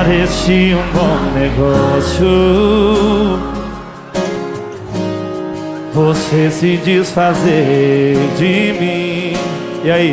parecia um bom negócio você se desfazer de mim. E aí?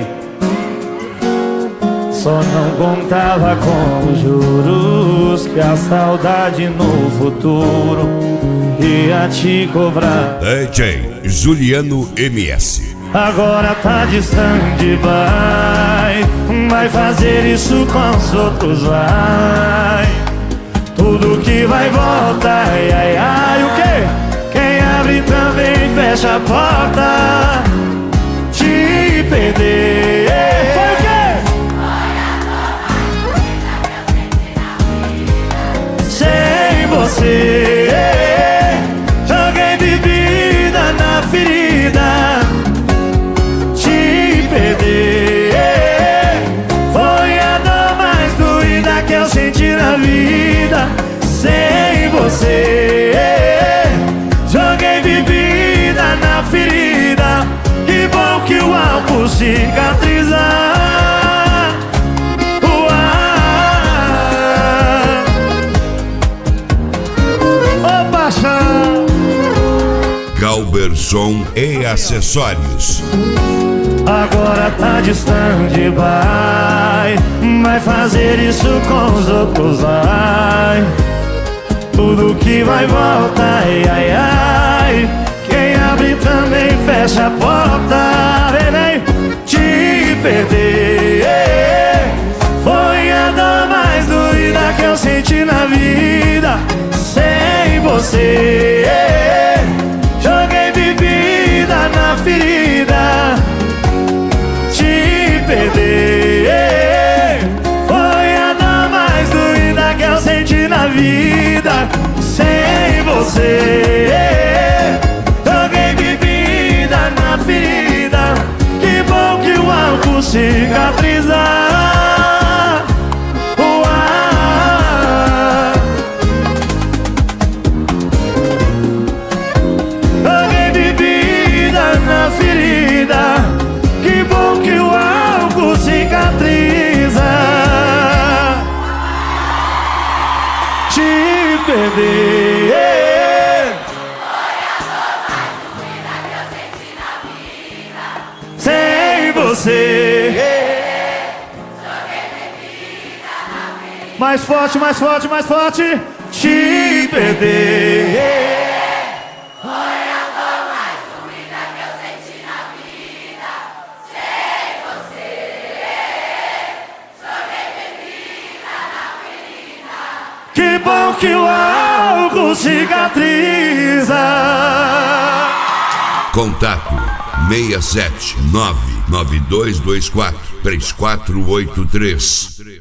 Só não contava com os juros que a saudade no futuro ia te cobrar. DJ Juliano MS. Agora tá distante, vai fazer isso com os outros, vai. Tudo que vai voltar, ai, ai, ai, o quê? Quem abre também fecha a porta. Te perder, foi o quê? Sem você, joguei bebida na ferida. Te perder foi a dor mais doída que eu senti na vida. Sem você, joguei bebida na ferida. Que bom que o álcool cicatriza. Galberson e acessórios. Agora tá distante, vai fazer isso com os outros, vai. Tudo que vai voltar, ai, ai, ai. Quem abre também fecha a porta, vem, te perder foi a dor mais doída que eu senti na vida. Sem você, joguei bebida na ferida. Te perder foi a dor mais doída que eu senti na vida. Sem você, joguei bebida na ferida. Que bom que o álcool cicatriza. Te perder sem você. Mais forte, mais forte, mais forte. Te perder que bom que o álcool cicatriza. Contato 67992243483.